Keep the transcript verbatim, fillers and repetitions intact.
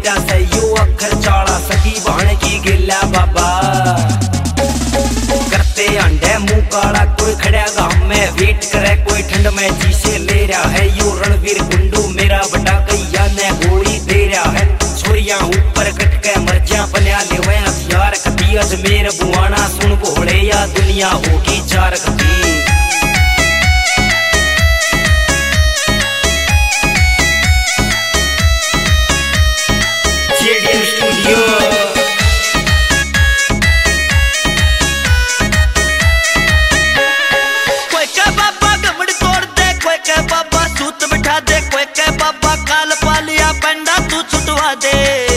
मेरा से यू अखर चाला सकी बहन की गिल्ला बाबा करते अंडे मुंह काला कोई खड़ा गांव में वेट करे कोई ठंड में जीसे ले रहा है यू रणवीर गुंडू मेरा बटा कैया ने गोली दे रहा है छोरिया ऊपर कट के मर्जियां बना ले वे हथियार कती अजमेर बुआना सुन भोले या दुनिया होगी चार कती बाबा सूत बिठा दे कोई के बाबा काल पालिया पंडा तू छुटवा दे।